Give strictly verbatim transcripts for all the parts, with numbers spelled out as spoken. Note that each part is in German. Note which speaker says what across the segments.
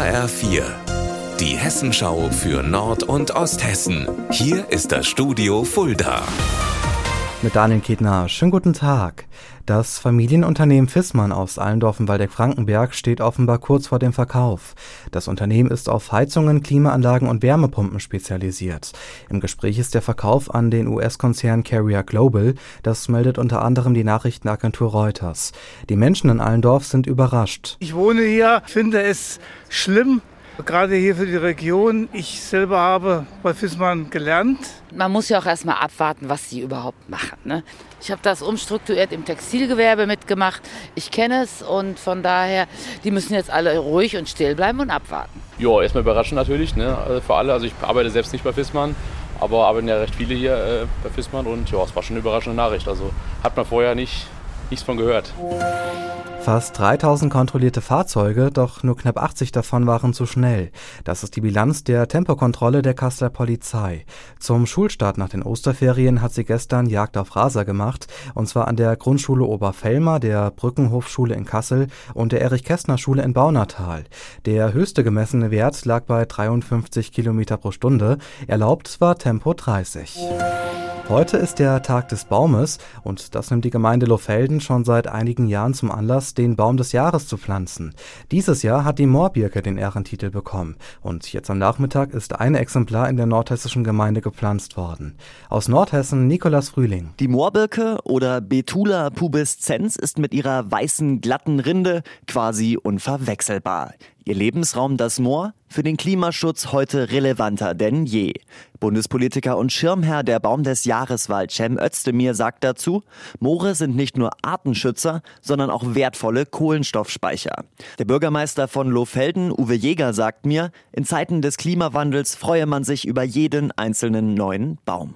Speaker 1: H R vier, die Hessenschau für Nord- und Osthessen. Hier ist das Studio Fulda.
Speaker 2: Mit Daniel Ketner. Schönen guten Tag. Das Familienunternehmen Viessmann aus Allendorf im Waldeck-Frankenberg steht offenbar kurz vor dem Verkauf. Das Unternehmen ist auf Heizungen, Klimaanlagen und Wärmepumpen spezialisiert. Im Gespräch ist der Verkauf an den U S-Konzern Carrier Global. Das meldet unter anderem die Nachrichtenagentur Reuters. Die Menschen in Allendorf sind überrascht.
Speaker 3: Ich wohne hier, finde es schlimm, gerade hier für die Region. Ich selber habe bei Viessmann gelernt.
Speaker 4: Man muss ja auch erstmal abwarten, was sie überhaupt machen, ne? Ich habe das umstrukturiert im Textilgewerbe mitgemacht. Ich kenne es und von daher, die müssen jetzt alle ruhig und still bleiben und abwarten.
Speaker 5: Ja, erstmal überraschend natürlich, ne, für alle. Also ich arbeite selbst nicht bei Viessmann, aber arbeiten ja recht viele hier äh, bei Viessmann und ja, es war schon eine überraschende Nachricht. Also hat man vorher nicht, nichts von gehört.
Speaker 2: Fast dreitausend kontrollierte Fahrzeuge, doch nur knapp achtzig davon waren zu schnell. Das ist die Bilanz der Tempokontrolle der Kasseler Polizei. Zum Schulstart nach den Osterferien hat sie gestern Jagd auf Raser gemacht, und zwar an der Grundschule Oberfellmar, der Brückenhofschule in Kassel und der Erich-Kästner-Schule in Baunatal. Der höchste gemessene Wert lag bei dreiundfünfzig Kilometer pro Stunde, erlaubt war Tempo dreißig. Heute ist der Tag des Baumes und das nimmt die Gemeinde Lohfelden schon seit einigen Jahren zum Anlass, den Baum des Jahres zu pflanzen. Dieses Jahr hat die Moorbirke den Ehrentitel bekommen und jetzt am Nachmittag ist ein Exemplar in der nordhessischen Gemeinde gepflanzt worden. Aus Nordhessen Nikolaus Frühling.
Speaker 6: Die Moorbirke oder Betula pubescens ist mit ihrer weißen, glatten Rinde quasi unverwechselbar. Ihr Lebensraum das Moor, für den Klimaschutz heute relevanter denn je. Bundespolitiker und Schirmherr der Baum des Jahreswahl Cem Özdemir sagt dazu, Moore sind nicht nur Artenschützer, sondern auch wertvolle Kohlenstoffspeicher. Der Bürgermeister von Lohfelden, Uwe Jäger, sagt mir, in Zeiten des Klimawandels freue man sich über jeden einzelnen neuen Baum.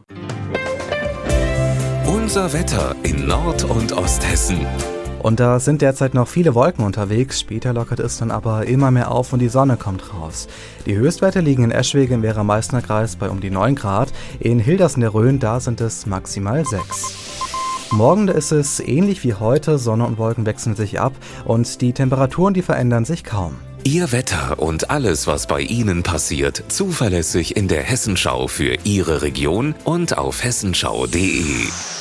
Speaker 1: Unser Wetter in Nord- und Osthessen.
Speaker 2: Und da sind derzeit noch viele Wolken unterwegs, später lockert es dann aber immer mehr auf und die Sonne kommt raus. Die Höchstwerte liegen in Eschwege im Werra-Meißner Kreis bei um die neun Grad, in Hilders in der Rhön, da sind es maximal sechs. Morgen ist es ähnlich wie heute, Sonne und Wolken wechseln sich ab und die Temperaturen, die verändern sich kaum.
Speaker 1: Ihr Wetter und alles, was bei Ihnen passiert, zuverlässig in der Hessenschau für Ihre Region und auf hessenschau punkt de.